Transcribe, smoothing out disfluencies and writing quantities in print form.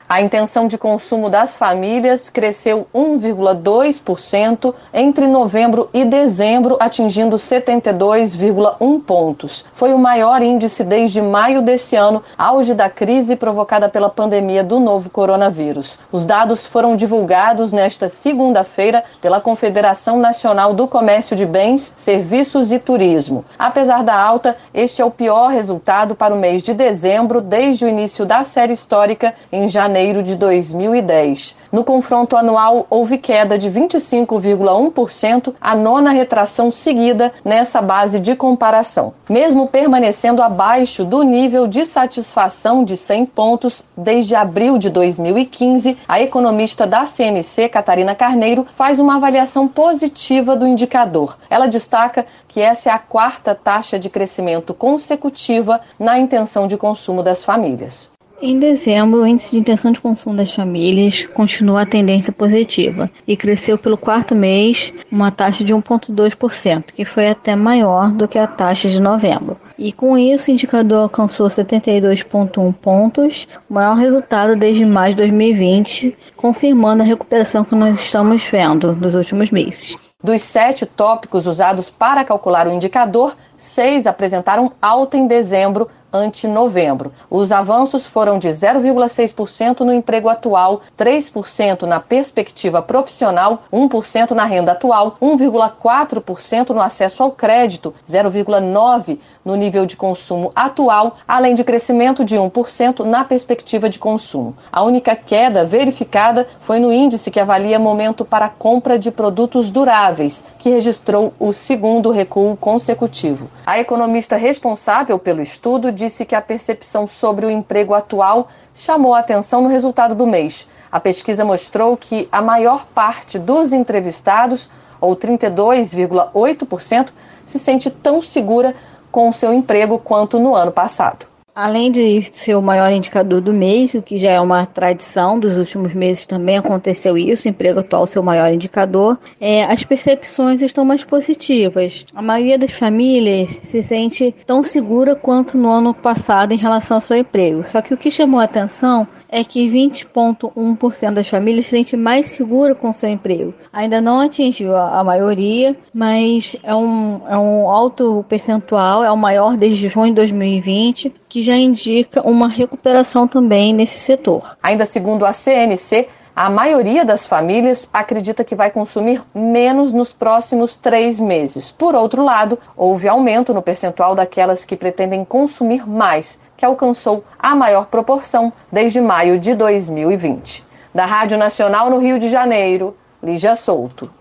A intenção de consumo das famílias cresceu 1,2% entre novembro e dezembro, atingindo 72,1 pontos. Foi o maior índice desde maio desse ano, auge da crise provocada pela pandemia do novo coronavírus. Os dados foram divulgados nesta segunda-feira pela Confederação Nacional do Comércio de Bens, Serviços e Turismo. Apesar da alta, este é o pior resultado para o mês de dezembro desde o início da série histórica em janeiro de 2010. No confronto anual, houve queda de 25,1%, a nona retração seguida nessa base de comparação. Mesmo permanecendo abaixo do nível de satisfação de 100 pontos desde abril de 2015, a economista da CNC, Catarina Carneiro, faz uma avaliação positiva do indicador. Ela destaca que essa é a quarta taxa de crescimento consecutiva na intenção de consumo das famílias. Em dezembro, o índice de intenção de consumo das famílias continua a tendência positiva e cresceu pelo quarto mês uma taxa de 1,2%, que foi até maior do que a taxa de novembro. E com isso, o indicador alcançou 72,1 pontos, o maior resultado desde maio de 2020, confirmando a recuperação que nós estamos vendo nos últimos meses. Dos 7 tópicos usados para calcular o indicador, 6 apresentaram alta em dezembro ante novembro. Os avanços foram de 0,6% no emprego atual, 3% na perspectiva profissional, 1% na renda atual, 1,4% no acesso ao crédito, 0,9% no nível de consumo atual, além de crescimento de 1% na perspectiva de consumo. A única queda verificada foi no índice que avalia momento para a compra de produtos duráveis, que registrou o segundo recuo consecutivo. A economista responsável pelo estudo disse que a percepção sobre o emprego atual chamou a atenção no resultado do mês. A pesquisa mostrou que a maior parte dos entrevistados, ou 32,8%, se sente tão segura com o seu emprego quanto no ano passado. Além de ser o maior indicador do mês, o que já é uma tradição dos últimos meses também aconteceu isso, o emprego atual ser o maior indicador, as percepções estão mais positivas. A maioria das famílias se sente tão segura quanto no ano passado em relação ao seu emprego. Só que o que chamou a atenção é que 20,1% das famílias se sente mais segura com o seu emprego. Ainda não atingiu a maioria, mas é um alto percentual, é o maior desde junho de 2020, que já indica uma recuperação também nesse setor. Ainda segundo a CNC, a maioria das famílias acredita que vai consumir menos nos próximos 3 meses. Por outro lado, houve aumento no percentual daquelas que pretendem consumir mais, que alcançou a maior proporção desde maio de 2020. Da Rádio Nacional no Rio de Janeiro, Lígia Souto.